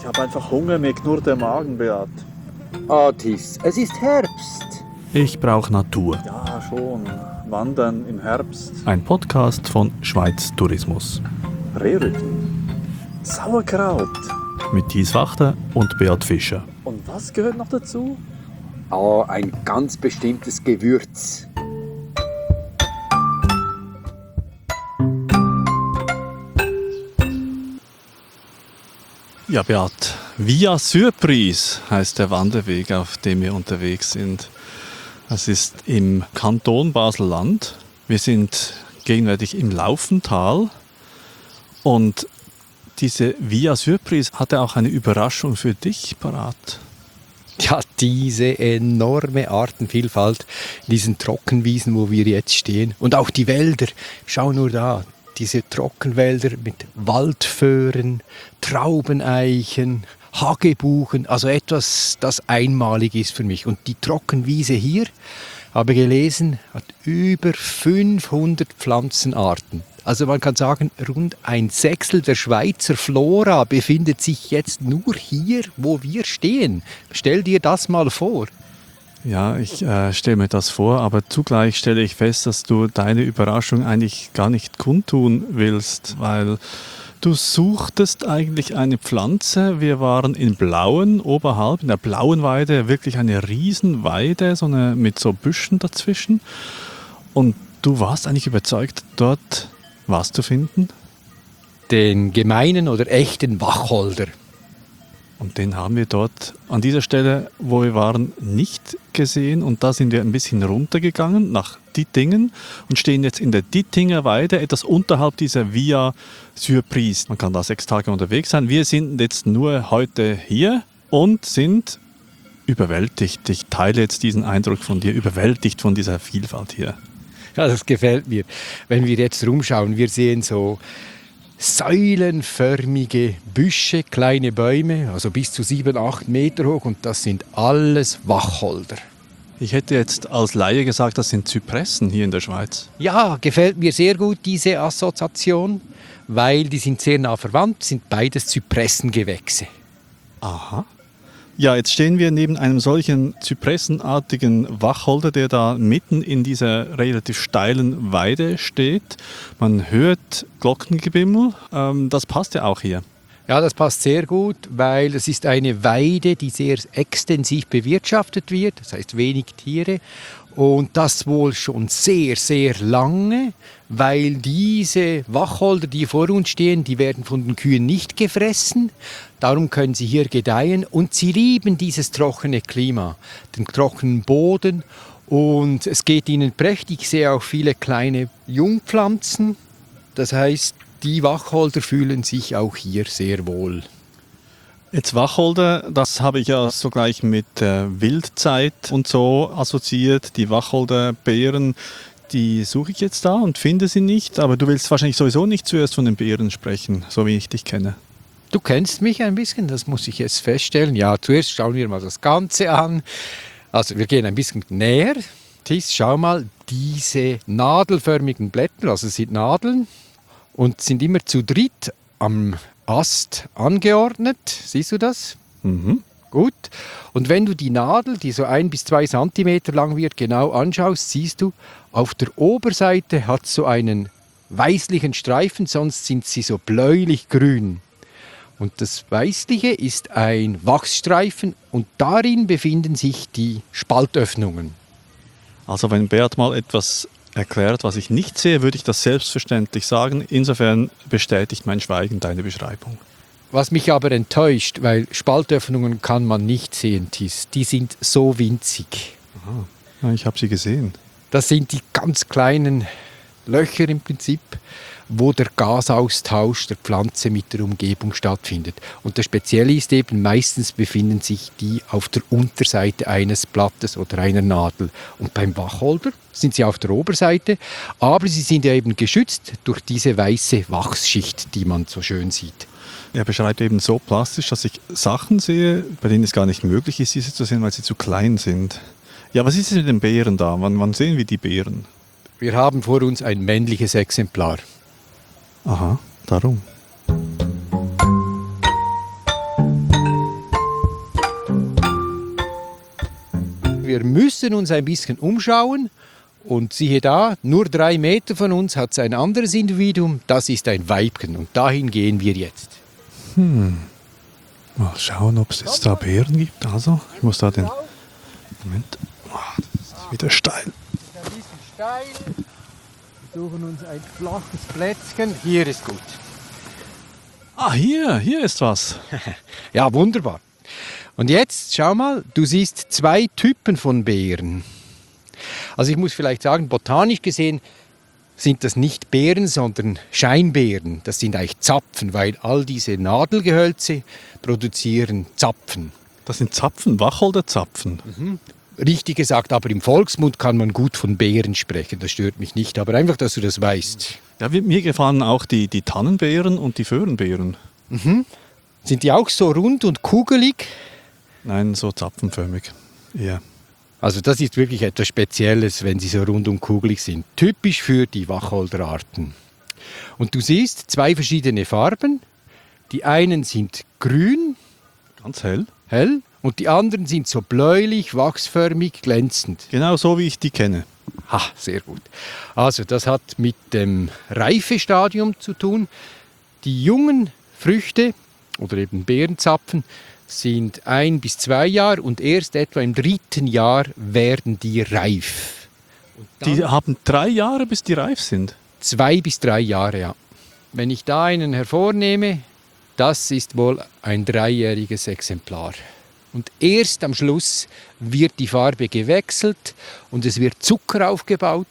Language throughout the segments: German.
Ich habe einfach Hunger, mir knurrt der Magen, Beat. Atis, es ist Herbst. Ich brauche Natur. Ja, schon. Wandern im Herbst. Ein Podcast von Schweiz Tourismus. Rehrücken. Sauerkraut. Mit Thies Wachter und Beat Fischer. Und was gehört noch dazu? Ein ganz bestimmtes Gewürz. Ja, Beat, Via Surprise heißt der Wanderweg, auf dem wir unterwegs sind. Es ist im Kanton Basel-Land. Wir sind gegenwärtig im Laufental. Und diese Via Surprise hatte auch eine Überraschung für dich parat. Ja, diese enorme Artenvielfalt in diesen Trockenwiesen, wo wir jetzt stehen. Und auch die Wälder. Schau nur da, diese Trockenwälder mit Waldföhren, Traubeneichen, Hagebuchen. Also etwas, das einmalig ist für mich. Und die Trockenwiese hier, habe gelesen, hat über 500 Pflanzenarten. Also man kann sagen, rund ein Sechstel der Schweizer Flora befindet sich jetzt nur hier, wo wir stehen. Stell dir das mal vor. Ja, ich stelle mir das vor, aber zugleich stelle ich fest, dass du deine Überraschung eigentlich gar nicht kundtun willst, weil du suchtest eigentlich eine Pflanze. Wir waren in Blauen oberhalb, in der Blauen Weide, wirklich eine Riesenweide, mit so Büschen dazwischen. Und du warst eigentlich überzeugt, dort was zu finden? Den gemeinen oder echten Wacholder. Und den haben wir dort an dieser Stelle, wo wir waren, nicht gesehen. Und da sind wir ein bisschen runtergegangen nach Dittingen und stehen jetzt in der Dittinger Weide, etwas unterhalb dieser Via Surprise. Man kann da 6 Tage unterwegs sein. Wir sind jetzt nur heute hier und sind überwältigt. Ich teile jetzt diesen Eindruck von dir, überwältigt von dieser Vielfalt hier. Ja, das gefällt mir. Wenn wir jetzt rumschauen, wir sehen so säulenförmige Büsche, kleine Bäume, also bis zu 7, 8 Meter hoch, und das sind alles Wacholder. Ich hätte jetzt als Laie gesagt, das sind Zypressen hier in der Schweiz. Ja, gefällt mir sehr gut diese Assoziation, weil die sind sehr nah verwandt, sind beides Zypressengewächse. Aha. Ja, jetzt stehen wir neben einem solchen zypressenartigen Wacholder, der da mitten in dieser relativ steilen Weide steht. Man hört Glockengebimmel. Das passt ja auch hier. Ja, das passt sehr gut, weil es ist eine Weide, die sehr extensiv bewirtschaftet wird, das heißt wenig Tiere. Und das wohl schon sehr, sehr lange, weil diese Wacholder, die vor uns stehen, die werden von den Kühen nicht gefressen. Darum können sie hier gedeihen und sie lieben dieses trockene Klima, den trockenen Boden. Und es geht ihnen prächtig. Ich sehe auch viele kleine Jungpflanzen. Das heißt, die Wacholder fühlen sich auch hier sehr wohl. Jetzt Wacholder, das habe ich ja sogleich mit Wildzeit und so assoziiert. Die Wacholderbeeren, die suche ich jetzt da und finde sie nicht. Aber du willst wahrscheinlich sowieso nicht zuerst von den Beeren sprechen, so wie ich dich kenne. Du kennst mich ein bisschen, das muss ich jetzt feststellen. Ja, zuerst schauen wir mal das Ganze an. Also wir gehen ein bisschen näher. Thies, schau mal, diese nadelförmigen Blätter, also es sind Nadeln und sind immer zu dritt am Ast angeordnet. Siehst du das? Mhm. Gut. Und wenn du die Nadel, die so 1 bis 2 Zentimeter lang wird, genau anschaust, siehst du, auf der Oberseite hat so einen weißlichen Streifen, sonst sind sie so bläulich-grün. Und das Weißliche ist ein Wachsstreifen und darin befinden sich die Spaltöffnungen. Also wenn Beat mal etwas erklärt, was ich nicht sehe, würde ich das selbstverständlich sagen. Insofern bestätigt mein Schweigen deine Beschreibung. Was mich aber enttäuscht, weil Spaltöffnungen kann man nicht sehen, Thies. Die sind so winzig. Aha. Ja, ich habe sie gesehen. Das sind die ganz kleinen Löcher im Prinzip, wo der Gasaustausch der Pflanze mit der Umgebung stattfindet. Und das Spezielle ist eben, meistens befinden sich die auf der Unterseite eines Blattes oder einer Nadel. Und beim Wacholder sind sie auf der Oberseite, aber sie sind ja eben geschützt durch diese weiße Wachsschicht, die man so schön sieht. Er beschreibt eben so plastisch, dass ich Sachen sehe, bei denen es gar nicht möglich ist, diese zu sehen, weil sie zu klein sind. Ja, was ist es mit den Beeren da? Wann sehen wir die Beeren? Wir haben vor uns ein männliches Exemplar. Aha, darum. wir müssen uns ein bisschen umschauen. Und siehe da, nur 3 Meter von uns hat es ein anderes Individuum, das ist ein Weibchen. Und dahin gehen wir jetzt. Mal schauen, ob es jetzt da Beeren gibt. Also, ich muss da den... Moment. Das ist wieder steil. Ein bisschen steil. Wir suchen uns ein flaches Plätzchen. Hier ist gut. Ah, hier ist was. Ja, wunderbar. Und jetzt, schau mal, du siehst 2 Typen von Beeren. Also ich muss vielleicht sagen, botanisch gesehen sind das nicht Beeren, sondern Scheinbeeren. Das sind eigentlich Zapfen, weil all diese Nadelgehölze produzieren Zapfen. Das sind Zapfen, Wacholderzapfen. Richtig gesagt, aber im Volksmund kann man gut von Beeren sprechen. Das stört mich nicht, aber einfach, dass du das weißt. Ja, mir gefallen auch die Tannenbeeren und die Föhrenbeeren. Sind die auch so rund und kugelig? Nein, so zapfenförmig. Ja. Also das ist wirklich etwas Spezielles, wenn sie so rund und kugelig sind. Typisch für die Wacholderarten. Und du siehst 2 verschiedene Farben. Die einen sind grün, Ganz hell. hell, und die anderen sind so bläulich, wachsförmig, glänzend. Genau so, wie ich die kenne. Ha, sehr gut. Also das hat mit dem Reifestadium zu tun. Die jungen Früchte oder eben Beerenzapfen sind 1 bis 2 Jahre und erst etwa im 3. Jahr werden die reif. Und dann Die haben 3 Jahre, bis die reif sind. 2 bis 3 Jahre, ja. Wenn ich da einen hervornehme, das ist wohl ein 3-jähriges Exemplar. Und erst am Schluss wird die Farbe gewechselt und es wird Zucker aufgebaut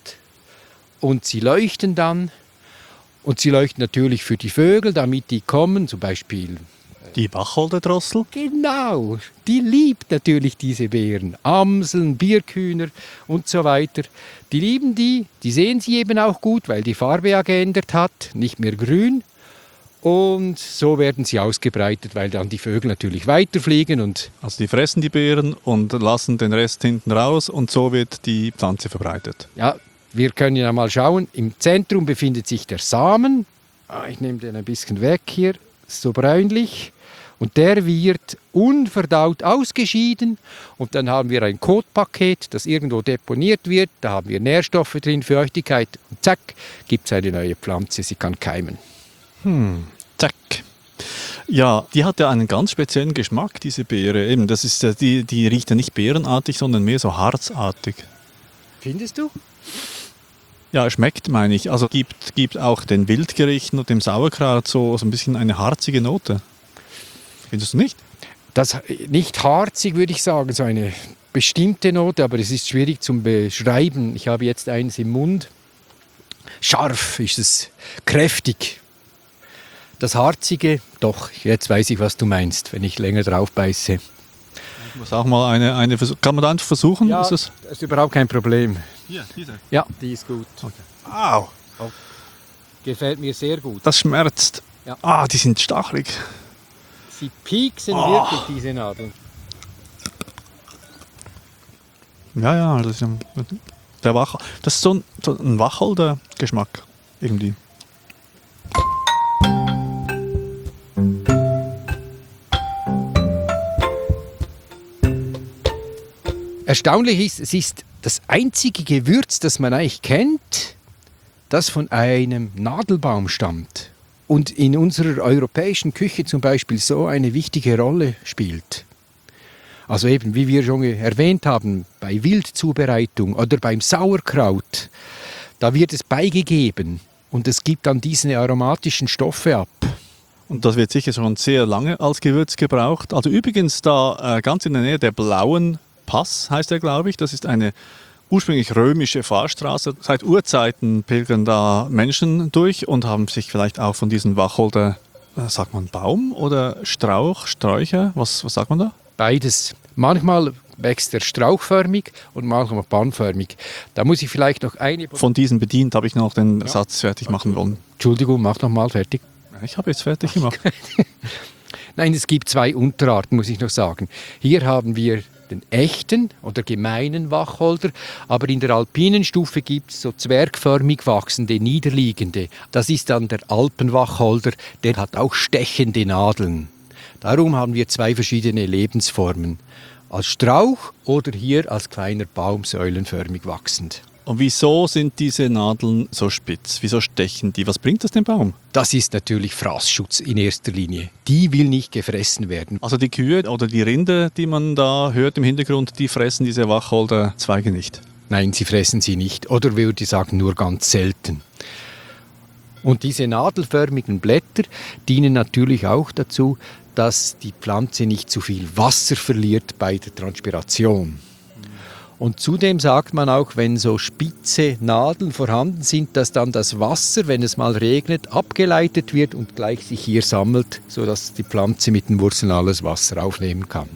und sie leuchten dann. Und sie leuchten natürlich für die Vögel, damit die kommen, zum Beispiel. Die Wacholderdrossel. Genau, die liebt natürlich diese Beeren. Amseln, Birkhühner und so weiter. Die lieben die sehen sie eben auch gut, weil die Farbe ja geändert hat, nicht mehr grün. Und so werden sie ausgebreitet, weil dann die Vögel natürlich weiterfliegen. Und Also die fressen die Beeren und lassen den Rest hinten raus und so wird die Pflanze verbreitet. ja, wir können ja mal schauen. Im Zentrum befindet sich der Samen. Ich nehme den ein bisschen weg hier, so bräunlich. Und der wird unverdaut ausgeschieden. Und dann haben wir ein Kotpaket, das irgendwo deponiert wird. Da haben wir Nährstoffe drin, Feuchtigkeit. Und zack, gibt es eine neue Pflanze. Sie kann keimen. Zack. Ja, die hat ja einen ganz speziellen Geschmack, diese Beere. Eben, das ist, die riecht ja nicht beerenartig, sondern mehr so harzartig. Findest du? Ja, schmeckt, meine ich. Also gibt auch den Wildgerichten und dem Sauerkraut so ein bisschen eine harzige Note. Findest du nicht? Das nicht harzig, würde ich sagen, so eine bestimmte Note, aber es ist schwierig zu beschreiben. Ich habe jetzt eins im Mund. Scharf ist es, kräftig. Das Harzige, doch, jetzt weiß ich, was du meinst, wenn ich länger drauf beiße. Ich muss auch mal eine kann man da einfach versuchen? Ja, Ist das ist überhaupt kein Problem. Hier, diese. Ja, die ist gut. Au, Gefällt mir sehr gut. das schmerzt. Ja. Ah, die sind stachelig. Sie pieksen wirklich, diese Nadeln. Ja, das ist das ist so ein Wacholder-Geschmack irgendwie. Erstaunlich ist, es ist das einzige Gewürz, das man eigentlich kennt, das von einem Nadelbaum stammt und in unserer europäischen Küche zum Beispiel so eine wichtige Rolle spielt. Also eben, wie wir schon erwähnt haben, bei Wildzubereitung oder beim Sauerkraut, da wird es beigegeben und es gibt dann diese aromatischen Stoffe ab. Und das wird sicher schon sehr lange als Gewürz gebraucht. Also übrigens da ganz in der Nähe der Blauen Pass, heißt er, glaube ich. Das ist eine ursprünglich römische Fahrstraße. Seit Urzeiten pilgern da Menschen durch und haben sich vielleicht auch von diesen Wacholder, sagt man Baum oder Strauch, Sträucher, was sagt man da? Beides. Manchmal wächst er strauchförmig und manchmal bahnförmig. Da muss ich vielleicht noch eine... Von diesen bedient habe ich noch den Satz fertig machen wollen. Entschuldigung, mach noch mal fertig. Ich habe jetzt fertig gemacht. Nein, es gibt 2 Unterarten, muss ich noch sagen. Hier haben wir den echten oder gemeinen Wacholder, aber in der alpinen Stufe gibt es so zwergförmig wachsende, niederliegende. Das ist dann der Alpenwacholder, der hat auch stechende Nadeln. Darum haben wir 2 verschiedene Lebensformen. als Strauch oder hier als kleiner Baum säulenförmig wachsend. Und wieso sind diese Nadeln so spitz? Wieso stechen die? Was bringt das dem Baum? Das ist natürlich Fraßschutz in erster Linie. Die will nicht gefressen werden. Also die Kühe oder die Rinder, die man da hört im Hintergrund, die fressen diese Wacholderzweige nicht. Nein, sie fressen sie nicht oder würde ich sagen nur ganz selten. Und diese nadelförmigen Blätter dienen natürlich auch dazu, dass die Pflanze nicht zu viel Wasser verliert bei der Transpiration. Und zudem sagt man auch, wenn so spitze Nadeln vorhanden sind, dass dann das Wasser, wenn es mal regnet, abgeleitet wird und gleich sich hier sammelt, sodass die Pflanze mit den Wurzeln alles Wasser aufnehmen kann.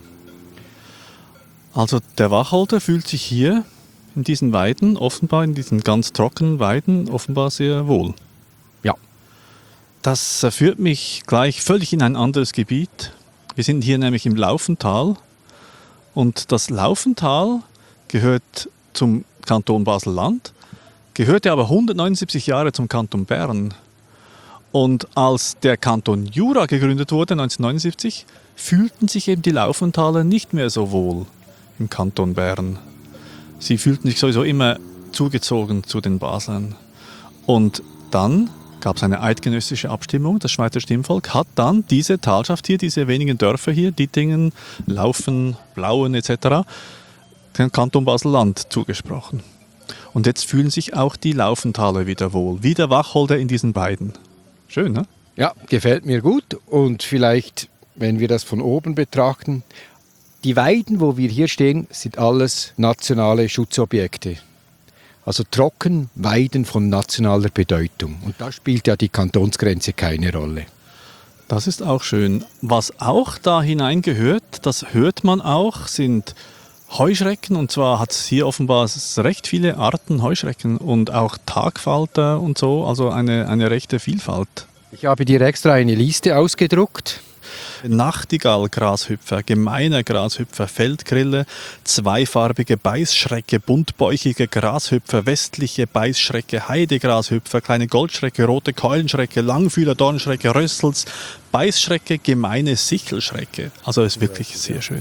Also der Wacholder fühlt sich hier in diesen Weiden, offenbar in diesen ganz trockenen Weiden, offenbar sehr wohl. Ja. Das führt mich gleich völlig in ein anderes Gebiet. Wir sind hier nämlich im Laufental. Und das Laufental gehört zum Kanton Basel-Land, gehörte aber 179 Jahre zum Kanton Bern. Und als der Kanton Jura gegründet wurde, 1979, fühlten sich eben die Laufentaler nicht mehr so wohl im Kanton Bern. Sie fühlten sich sowieso immer zugezogen zu den Baslern. Und dann gab es eine eidgenössische Abstimmung. Das Schweizer Stimmvolk hat dann diese Talschaft hier, diese wenigen Dörfer hier, Dittingen, Laufen, Blauen etc., dem Kanton Basel-Land zugesprochen. Und jetzt fühlen sich auch die Laufentaler wieder wohl, wie der Wacholder in diesen beiden. Schön, ne? Ja, gefällt mir gut. Und vielleicht, wenn wir das von oben betrachten, die Weiden, wo wir hier stehen, sind alles nationale Schutzobjekte. Also Trockenweiden von nationaler Bedeutung. Und da spielt ja die Kantonsgrenze keine Rolle. Das ist auch schön. Was auch da hineingehört, das hört man auch, sind Heuschrecken. Und zwar hat es hier offenbar recht viele Arten Heuschrecken und auch Tagfalter und so, also eine rechte Vielfalt. Ich habe dir extra eine Liste ausgedruckt. Nachtigall-Grashüpfer, gemeiner Grashüpfer, Feldgrille, zweifarbige Beißschrecke, buntbäuchige Grashüpfer, westliche Beißschrecke, Heidegrashüpfer, kleine Goldschrecke, rote Keulenschrecke, Langfühler, Dornschrecke, Rössels, Beißschrecke, gemeine Sichelschrecke. Also ist wirklich sehr schön.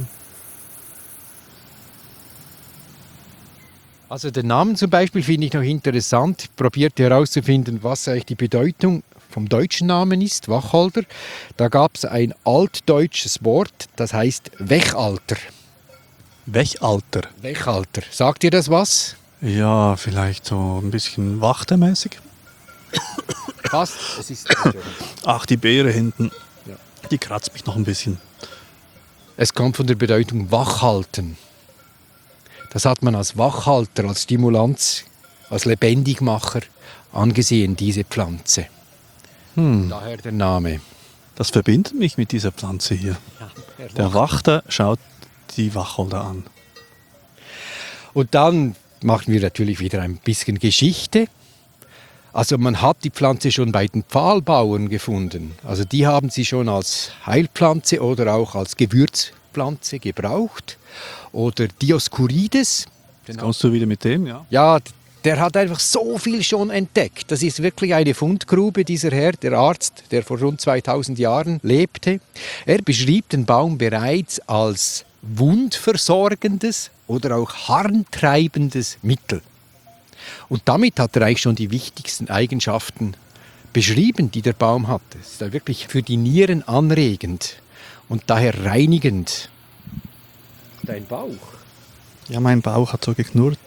Also den Namen zum Beispiel finde ich noch interessant. Ich probierte herauszufinden, was eigentlich die Bedeutung vom deutschen Namen ist, Wacholder. Da gab es ein altdeutsches Wort, das heißt Wechalter. Wechalter. Wechalter. Sagt ihr das was? Ja, vielleicht so ein bisschen wachtermäßig. Fast. Es ist Ach, die Beere hinten, Ja. die kratzt mich noch ein bisschen. Es kommt von der Bedeutung wachhalten. Das hat man als Wachhalter, als Stimulanz, als Lebendigmacher angesehen, diese Pflanze. Daher der Name. Das verbindet mich mit dieser Pflanze hier. Der Wachter schaut die Wacholder an. Und dann machen wir natürlich wieder ein bisschen Geschichte. Also man hat die Pflanze schon bei den Pfahlbauern gefunden. Also die haben sie schon als Heilpflanze oder auch als Gewürzpflanze gebraucht. Oder Dioskurides. Jetzt kommst du wieder mit dem, ja? Ja, der hat einfach so viel schon entdeckt. Das ist wirklich eine Fundgrube, dieser Herr, der Arzt, der vor rund 2000 Jahren lebte. Er beschrieb den Baum bereits als wundversorgendes oder auch harntreibendes Mittel. Und damit hat er eigentlich schon die wichtigsten Eigenschaften beschrieben, die der Baum hat. Es ist wirklich für die Nieren anregend und daher reinigend. Dein Bauch? Ja, mein Bauch hat so geknurrt.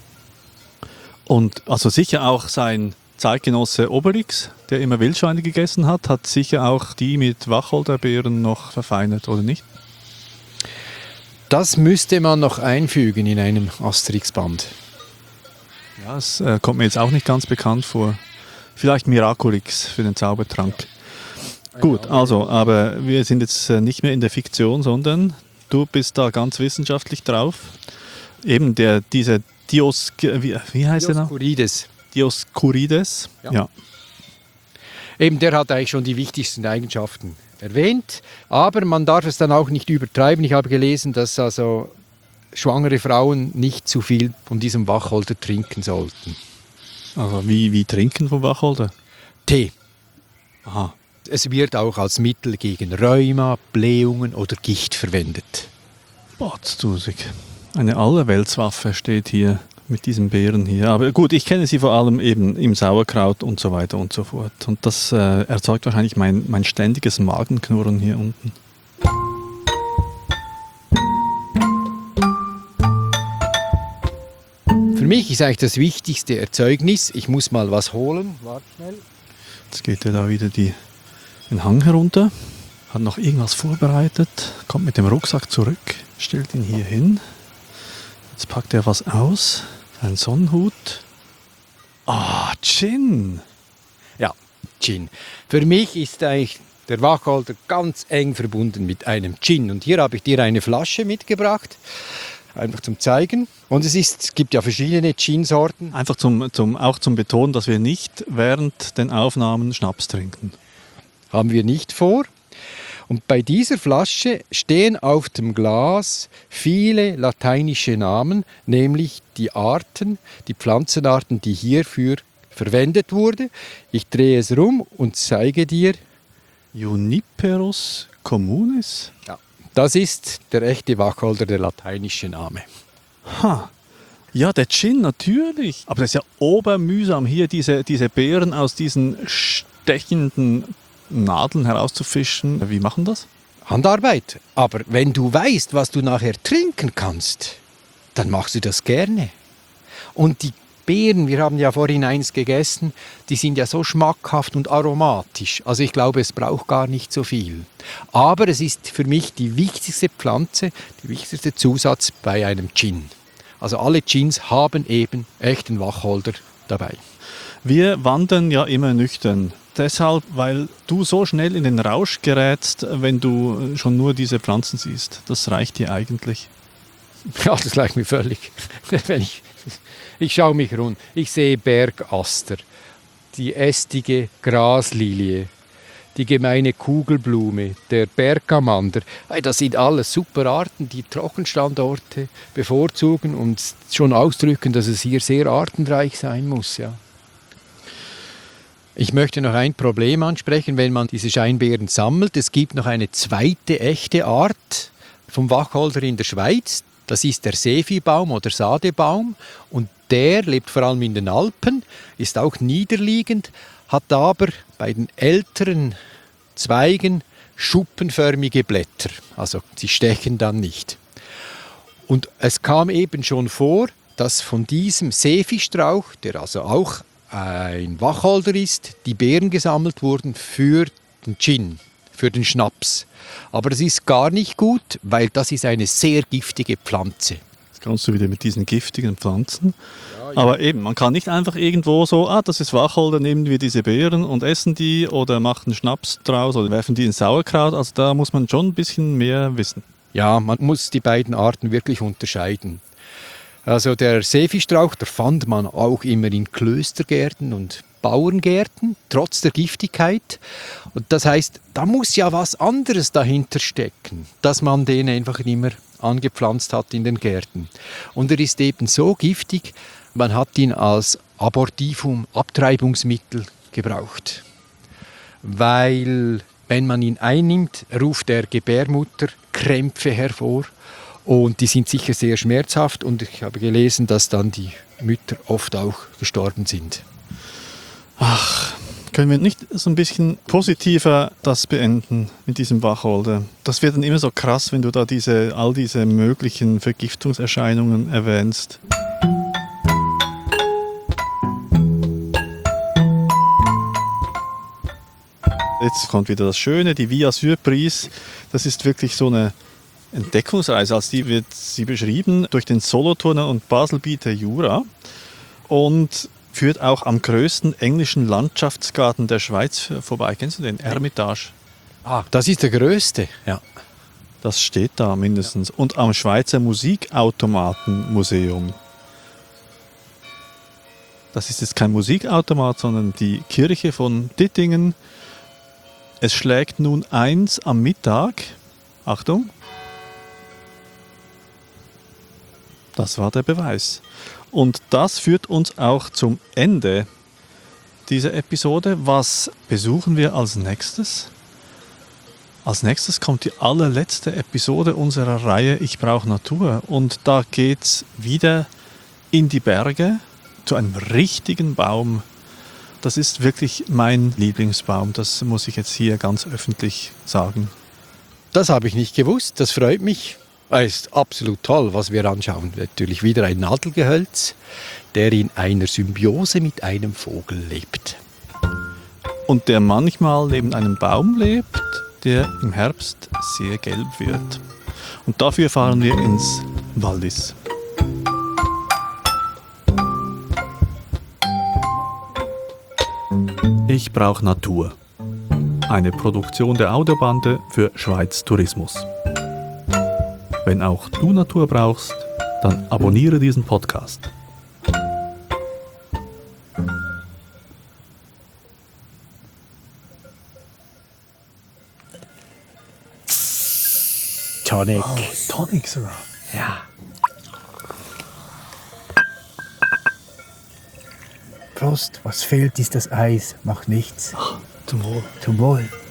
Und also sicher auch sein Zeitgenosse Obelix, der immer Wildschweine gegessen hat, hat sicher auch die mit Wacholderbeeren noch verfeinert, oder nicht? Das müsste man noch einfügen in einem Asterix-Band. Ja, es kommt mir jetzt auch nicht ganz bekannt vor. Vielleicht Miraculix für den Zaubertrank. Gut, also, aber wir sind jetzt nicht mehr in der Fiktion, sondern du bist da ganz wissenschaftlich drauf. Eben dieser wie heißt der noch? Dioskurides. Dioskurides. Ja. Eben, der hat eigentlich schon die wichtigsten Eigenschaften erwähnt, aber man darf es dann auch nicht übertreiben. Ich habe gelesen, dass also schwangere Frauen nicht zu viel von diesem Wacholder trinken sollten. Also wie trinken vom Wacholder? Tee. Aha. Es wird auch als Mittel gegen Rheuma, Blähungen oder Gicht verwendet. Botztusig. Eine Allerweltswaffe steht hier mit diesen Beeren hier. Aber gut, ich kenne sie vor allem eben im Sauerkraut und so weiter und so fort. Und das erzeugt wahrscheinlich mein ständiges Magenknurren hier unten. Für mich ist eigentlich das wichtigste Erzeugnis, ich muss mal was holen. Warte schnell. Jetzt geht er da wieder den Hang herunter. Hat noch irgendwas vorbereitet. Kommt mit dem Rucksack zurück. Stellt ihn hier hin. Jetzt packt er was aus. Ein Sonnenhut. Ah, Gin. Ja, Gin. Für mich ist eigentlich der Wacholder ganz eng verbunden mit einem Gin. Und hier habe ich dir eine Flasche mitgebracht. Einfach zum Zeigen. Und es gibt ja verschiedene Gin-Sorten. Einfach auch zum Betonen, dass wir nicht während den Aufnahmen Schnaps trinken. Haben wir nicht vor. Und bei dieser Flasche stehen auf dem Glas viele lateinische Namen, nämlich die Pflanzenarten, die hierfür verwendet wurden. Ich drehe es rum und zeige dir. Juniperus communis? Ja, das ist der echte Wacholder, der lateinische Name. Ha. Ja, der Gin natürlich. Aber das ist ja obermühsam, hier diese Beeren aus diesen stechenden Nadeln herauszufischen. Wie machen das? Handarbeit. Aber wenn du weißt, was du nachher trinken kannst, dann machst du das gerne. Und die Beeren, wir haben ja vorhin eins gegessen, die sind ja so schmackhaft und aromatisch. Also ich glaube, es braucht gar nicht so viel. Aber es ist für mich die wichtigste Pflanze, der wichtigste Zusatz bei einem Gin. Also alle Gins haben eben echten Wacholder dabei. Wir wandern ja immer nüchtern. Deshalb, weil du so schnell in den Rausch gerätst, wenn du schon nur diese Pflanzen siehst. Das reicht dir eigentlich. Ja, das reicht mir völlig. Ich schaue mich rund. Ich sehe Bergaster, die ästige Graslilie, die gemeine Kugelblume, der Bergamander. Das sind alles super Arten, die Trockenstandorte bevorzugen und schon ausdrücken, dass es hier sehr artenreich sein muss. Ja. Ich möchte noch ein Problem ansprechen, wenn man diese Scheinbeeren sammelt. Es gibt noch eine zweite echte Art vom Wacholder in der Schweiz. Das ist der Seeviehbaum oder Sadebaum. Und der lebt vor allem in den Alpen, ist auch niederliegend, hat aber bei den älteren Zweigen schuppenförmige Blätter. Also sie stechen dann nicht. Und es kam eben schon vor, dass von diesem Seeviehstrauch, der also auch ein Wacholder ist, die Beeren gesammelt wurden für den Gin, für den Schnaps. Aber das ist gar nicht gut, weil das ist eine sehr giftige Pflanze. Jetzt kommst du wieder mit diesen giftigen Pflanzen. Ja. Aber eben, man kann nicht einfach irgendwo so, das ist Wacholder, nehmen wir diese Beeren und essen die oder machen Schnaps draus oder werfen die in Sauerkraut. Also da muss man schon ein bisschen mehr wissen. Ja, man muss die beiden Arten wirklich unterscheiden. Also der Seeviehstrauch, der fand man auch immer in Klöstergärten und Bauerngärten, trotz der Giftigkeit. Und das heißt, da muss ja was anderes dahinter stecken, dass man den einfach immer angepflanzt hat in den Gärten. Und er ist eben so giftig, man hat ihn als Abortivum, Abtreibungsmittel gebraucht. Weil, wenn man ihn einnimmt, ruft der Gebärmutter Krämpfe hervor. Und die sind sicher sehr schmerzhaft und ich habe gelesen, dass dann die Mütter oft auch gestorben sind. Ach, können wir nicht so ein bisschen positiver das beenden mit diesem Wacholder? Das wird dann immer so krass, wenn du da all diese möglichen Vergiftungserscheinungen erwähnst. Jetzt kommt wieder das Schöne, die Via Surprise. Das ist wirklich so eine Entdeckungsreise, als die wird sie beschrieben durch den Solothurner und Baselbieter Jura und führt auch am größten englischen Landschaftsgarten der Schweiz vorbei. Kennst du den? Ermitage. Das ist der größte, ja. Das steht da mindestens. Ja. Und am Schweizer Musikautomatenmuseum. Das ist jetzt kein Musikautomat, sondern die Kirche von Dittingen. Es schlägt nun 1 am Mittag. Achtung. Das war der Beweis. Und das führt uns auch zum Ende dieser Episode. Was besuchen wir als nächstes? Als nächstes kommt die allerletzte Episode unserer Reihe Ich brauche Natur. Und da geht's wieder in die Berge zu einem richtigen Baum. Das ist wirklich mein Lieblingsbaum. Das muss ich jetzt hier ganz öffentlich sagen. Das habe ich nicht gewusst, das freut mich. Es ist absolut toll, was wir anschauen. Natürlich wieder ein Nadelgehölz, der in einer Symbiose mit einem Vogel lebt. Und der manchmal neben einem Baum lebt, der im Herbst sehr gelb wird. Und dafür fahren wir ins Wallis. Ich brauche Natur. Eine Produktion der Audiobande für Schweiz Tourismus. Wenn auch du Natur brauchst, dann abonniere diesen Podcast. Tonic. Tonic sogar. Ja. Prost, was fehlt, ist das Eis. Macht nichts. Zum Wohl. Zum Wohl.